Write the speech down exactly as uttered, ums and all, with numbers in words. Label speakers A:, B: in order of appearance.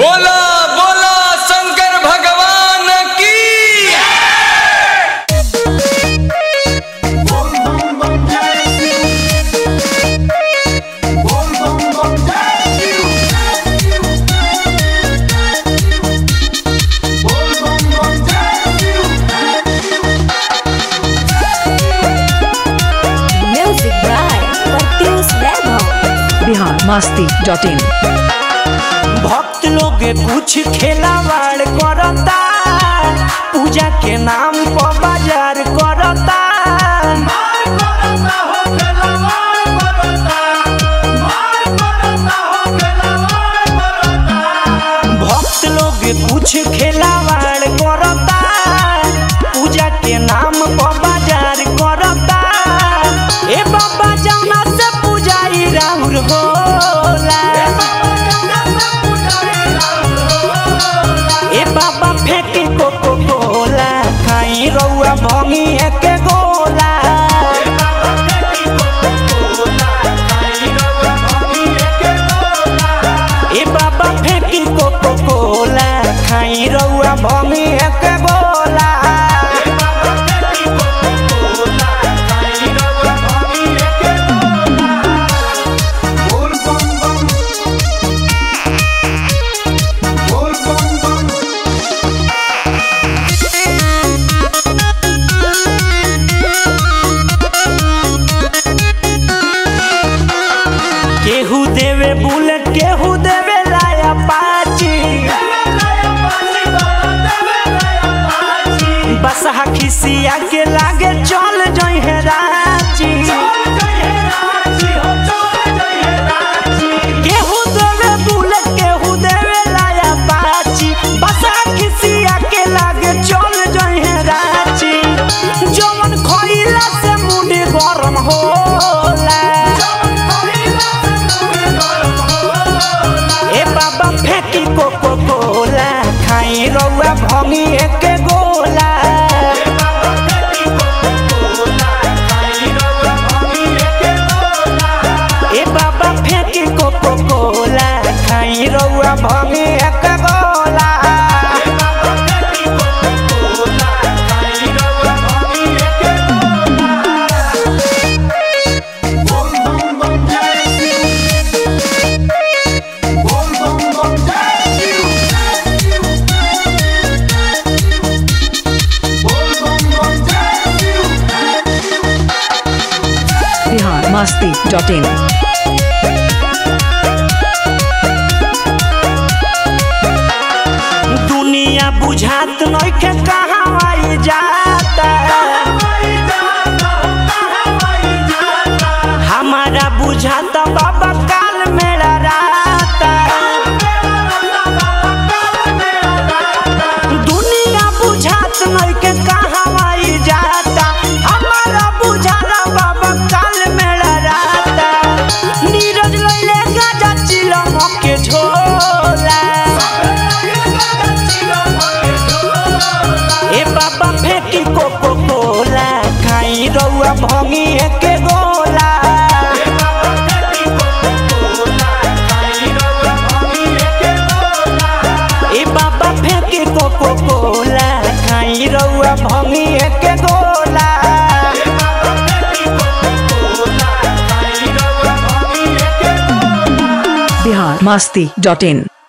A: बोला बोला शंकर भगवान की।
B: Bihar Masti dot in.
C: भक्त लोग कुछ खेलावाड़ करता, पूजा के नाम पर बाजार करता। भक्त लोग कुछ खेलावाड़ करता, पूजा के नाम पर बाजार करता। ए बाबा जौना से पुजारी राहुल होला, ए बाबा फेंके कोको कोला, खाई रउआ भंगी के गोला। ए बाबा फेंके कोको कोला, खाई रउआ भंगी के गोला। केहू देवे बुलेट, केहू देवे लाया पाची, बसहा खिसिया के लागे चल जई है रांची। केहू देवे बुलेट, केहू देवे लाया पाची, बसहा खिसिया के लागे चल जई है रांची। जवन खइला से मुंडी गरम होला, ए बाबा फेंकी कोको कोला, खाई रउआ भंगी के गोला। ए बाबा फेंकी कोको कोला, खाई रउआ भंगी के गोला।
B: Bihar Masti dot in.
C: दुनिया बुझात नइखे कहाँ आई जाता, हमारा बुझाता बाबा काल मेरा राता। दुनिया बुझात नइखे कहाँ आई जाता, हमारा बुझाला बाबा काल मेरा राता। नीरज लइले गाजा चिलम के झोला, ए बाबा फेंकी कोको कोला, खाई रउआ भंगी के गोला। ए बाबा फेंकी कोको कोला, खाई रउआ भंगी के गोला।
B: बिहार मस्ती डॉट इन।